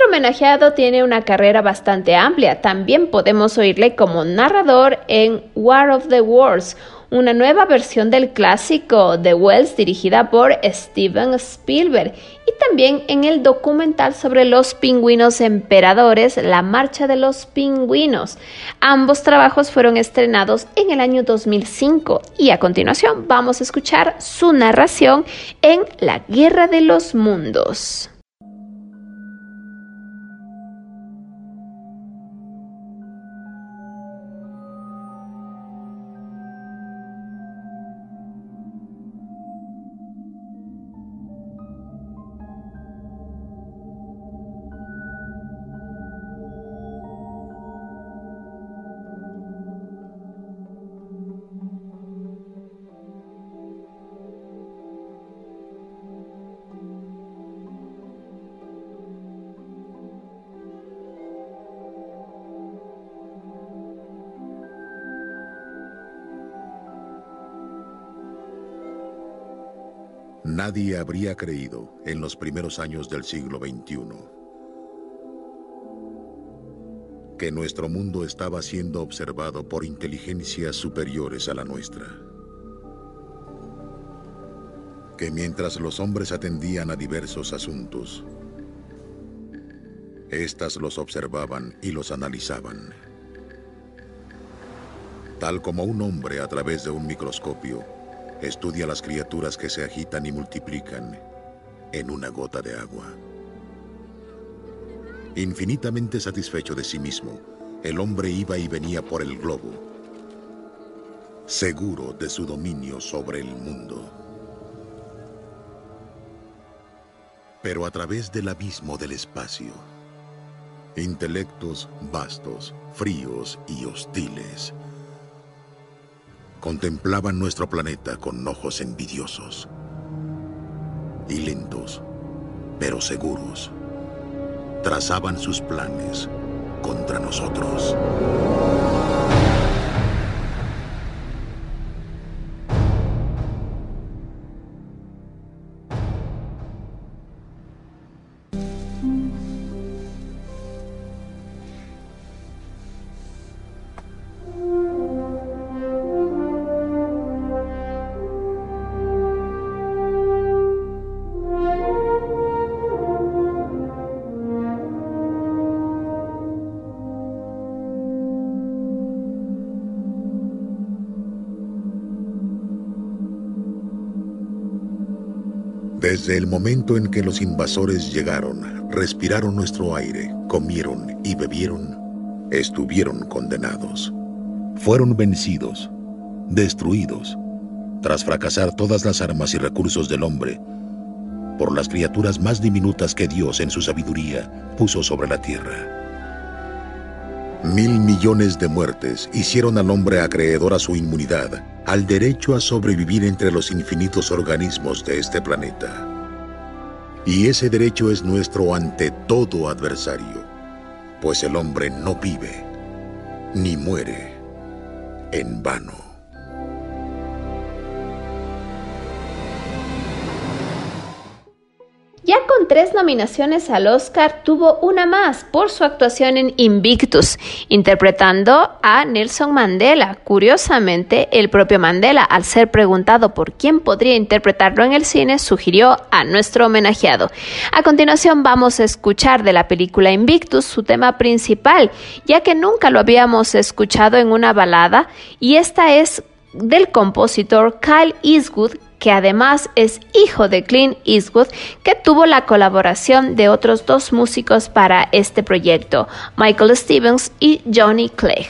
Nuestro homenajeado tiene una carrera bastante amplia. También podemos oírle como narrador en War of the Worlds, una nueva versión del clásico de Wells dirigida por Steven Spielberg, y también en el documental sobre los pingüinos emperadores, La Marcha de los Pingüinos. Ambos trabajos fueron estrenados en el año 2005 y a continuación vamos a escuchar su narración en La Guerra de los Mundos. Nadie habría creído en los primeros años del siglo XXI que nuestro mundo estaba siendo observado por inteligencias superiores a la nuestra. Que mientras los hombres atendían a diversos asuntos, éstas los observaban y los analizaban. Tal como un hombre a través de un microscopio estudia las criaturas que se agitan y multiplican en una gota de agua. Infinitamente satisfecho de sí mismo, el hombre iba y venía por el globo, seguro de su dominio sobre el mundo. Pero a través del abismo del espacio, intelectos vastos, fríos y hostiles contemplaban nuestro planeta con ojos envidiosos y lentos, pero seguros, trazaban sus planes contra nosotros. Desde el momento en que los invasores llegaron, respiraron nuestro aire, comieron y bebieron, estuvieron condenados. Fueron vencidos, destruidos, tras fracasar todas las armas y recursos del hombre, por las criaturas más diminutas que Dios en su sabiduría puso sobre la tierra. 1.000 millones de muertes hicieron al hombre acreedor a su inmunidad, al derecho a sobrevivir entre los infinitos organismos de este planeta. Y ese derecho es nuestro ante todo adversario, pues el hombre no vive ni muere en vano. Ya con 3 nominaciones al Oscar, tuvo una más por su actuación en Invictus, interpretando a Nelson Mandela. Curiosamente, el propio Mandela, al ser preguntado por quién podría interpretarlo en el cine, sugirió a nuestro homenajeado. A continuación vamos a escuchar de la película Invictus su tema principal, ya que nunca lo habíamos escuchado en una balada, y esta es del compositor Clint Eastwood, que además es hijo de Clint Eastwood, que tuvo la colaboración de otros 2 músicos para este proyecto, Michael Stevens y Johnny Clegg.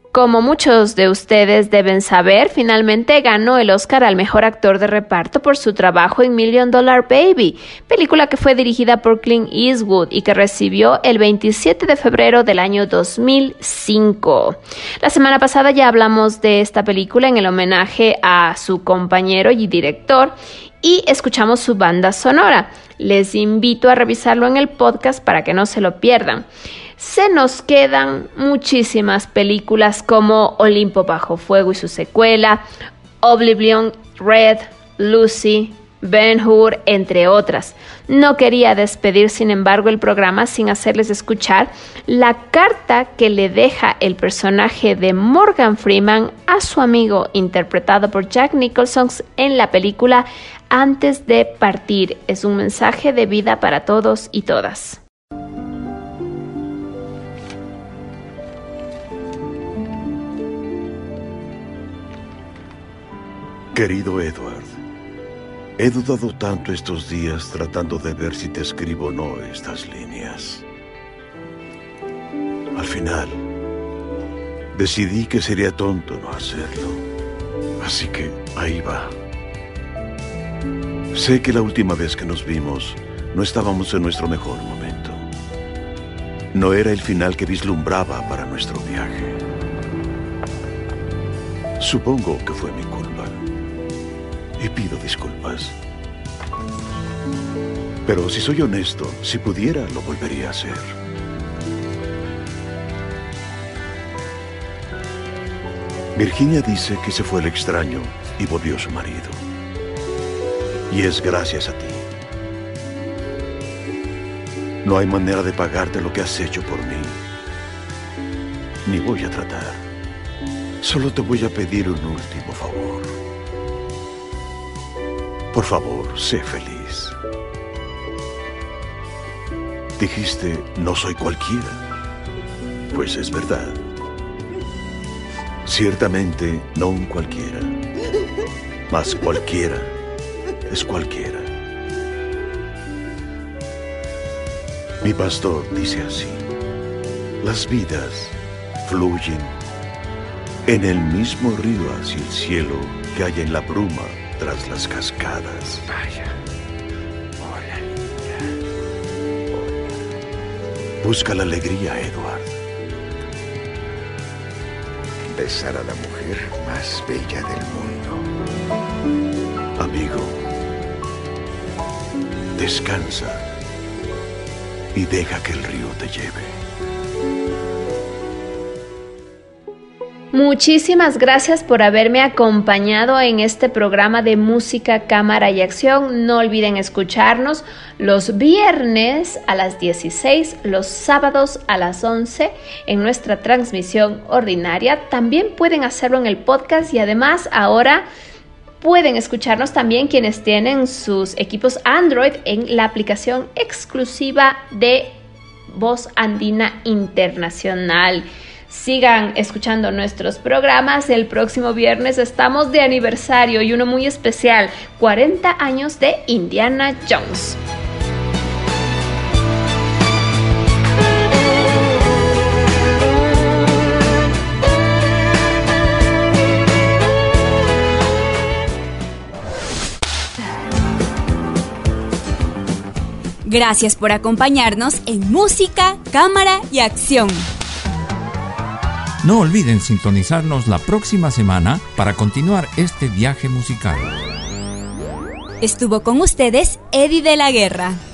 Como muchos de ustedes deben saber, finalmente ganó el Oscar al mejor actor de reparto por su trabajo en $1 Million Baby, película que fue dirigida por Clint Eastwood y que recibió el 27 de febrero del año 2005. La semana pasada ya hablamos de esta película en el homenaje a su compañero y director y escuchamos su banda sonora. Les invito a revisarlo en el podcast para que no se lo pierdan. Se nos quedan muchísimas películas como Olimpo bajo fuego y su secuela, Oblivion, Red, Lucy, Ben-Hur, entre otras. No quería despedir, sin embargo, el programa sin hacerles escuchar la carta que le deja el personaje de Morgan Freeman a su amigo, interpretado por Jack Nicholson en la película Antes de partir. Es un mensaje de vida para todos y todas. Querido Edward, he dudado tanto estos días tratando de ver si te escribo o no estas líneas. Al final, decidí que sería tonto no hacerlo. Así que ahí va. Sé que la última vez que nos vimos no estábamos en nuestro mejor momento. No era el final que vislumbraba para nuestro viaje. Supongo que fue mi culpa. Y pido disculpas. Pero si soy honesto, si pudiera, lo volvería a hacer. Virginia dice que se fue el extraño y volvió su marido. Y es gracias a ti. No hay manera de pagarte lo que has hecho por mí. Ni voy a tratar. Solo te voy a pedir un último favor. Por favor, sé feliz. Dijiste, no soy cualquiera. Pues es verdad. Ciertamente, no un cualquiera. Mas cualquiera es cualquiera. Mi pastor dice así: las vidas fluyen en el mismo río hacia el cielo que hay en la bruma tras las cascadas. Vaya. Hola, Busca la alegría, Edward. Besar a la mujer más bella del mundo. Amigo, descansa y deja que el río te lleve. Muchísimas gracias por haberme acompañado en este programa de música, cámara y acción. No olviden escucharnos los viernes a las 16, los sábados a las 11 en nuestra transmisión ordinaria. También pueden hacerlo en el podcast y además ahora pueden escucharnos también quienes tienen sus equipos Android en la aplicación exclusiva de Voz Andina Internacional. Sigan escuchando nuestros programas. El próximo viernes estamos de aniversario y uno muy especial, 40 años de Indiana Jones. Gracias por acompañarnos en Música, Cámara y Acción. No olviden sintonizarnos la próxima semana para continuar este viaje musical. Estuvo con ustedes Eddie de la Guerra.